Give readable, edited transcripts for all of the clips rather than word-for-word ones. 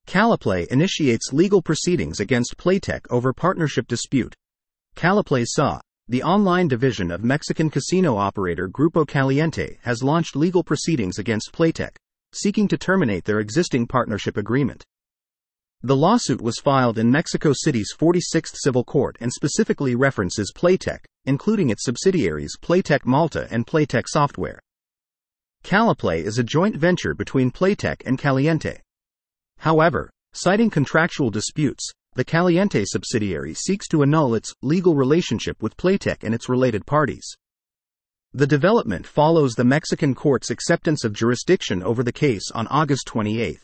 Caliplay initiates legal proceedings against Playtech over partnership dispute. Caliplay S.A., the online division of Mexican casino operator Grupo Caliente, has launched legal proceedings against Playtech, seeking to terminate their existing partnership agreement. The lawsuit was filed in Mexico City's 46th Civil Court and specifically references Playtech, including its subsidiaries Playtech Malta and Playtech Software. Caliplay is a joint venture between Playtech and Caliente. However, citing contractual disputes, the Caliente subsidiary seeks to annul its legal relationship with Playtech and its related parties. The development follows the Mexican court's acceptance of jurisdiction over the case on August 28.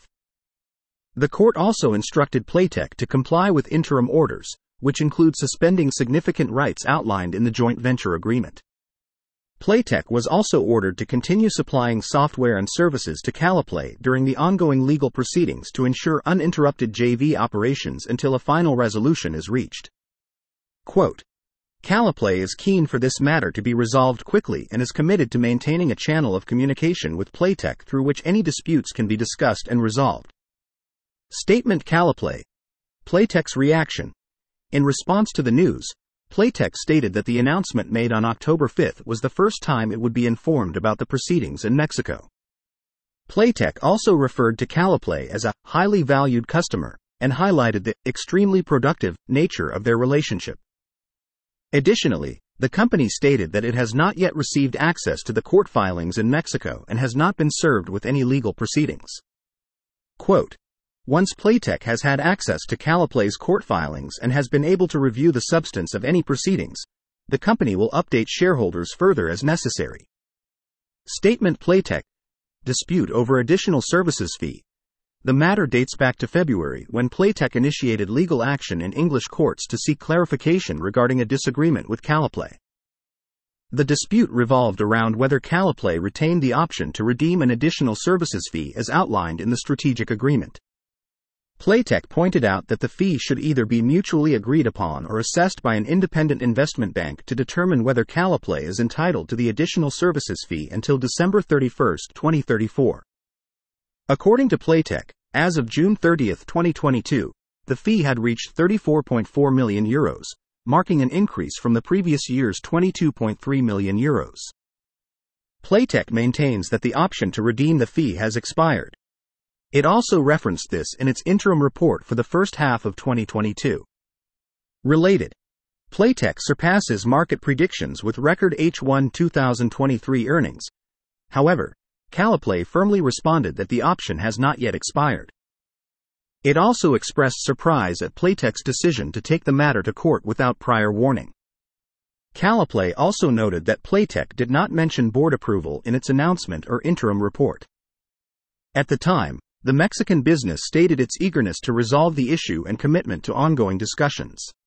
The court also instructed Playtech to comply with interim orders, which include suspending significant rights outlined in the joint venture agreement. Playtech was also ordered to continue supplying software and services to Caliplay during the ongoing legal proceedings to ensure uninterrupted JV operations until a final resolution is reached. Quote, Caliplay is keen for this matter to be resolved quickly and is committed to maintaining a channel of communication with Playtech through which any disputes can be discussed and resolved. Statement Caliplay. Playtech's reaction. In response to the news, Playtech stated that the announcement made on October 5 was the first time it would be informed about the proceedings in Mexico. Playtech also referred to Caliplay as a highly valued customer and highlighted the extremely productive nature of their relationship. Additionally, the company stated that it has not yet received access to the court filings in Mexico and has not been served with any legal proceedings. Quote, Once Playtech has had access to Caliplay's court filings and has been able to review the substance of any proceedings, the company will update shareholders further as necessary. Statement Playtech. Dispute over additional services fee. The matter dates back to February when Playtech initiated legal action in English courts to seek clarification regarding a disagreement with Caliplay. The dispute revolved around whether Caliplay retained the option to redeem an additional services fee as outlined in the strategic agreement. Playtech pointed out that the fee should either be mutually agreed upon or assessed by an independent investment bank to determine whether Caliplay is entitled to the additional services fee until December 31, 2034. According to Playtech, as of June 30, 2022, the fee had reached €34.4 million, marking an increase from the previous year's €22.3 million. Playtech maintains that the option to redeem the fee has expired. It also referenced this in its interim report for the first half of 2022. Related. Playtech surpasses market predictions with record H1 2023 earnings. However, Caliplay firmly responded that the option has not yet expired. It also expressed surprise at Playtech's decision to take the matter to court without prior warning. Caliplay also noted that Playtech did not mention board approval in its announcement or interim report. At the time, the Mexican business stated its eagerness to resolve the issue and commitment to ongoing discussions.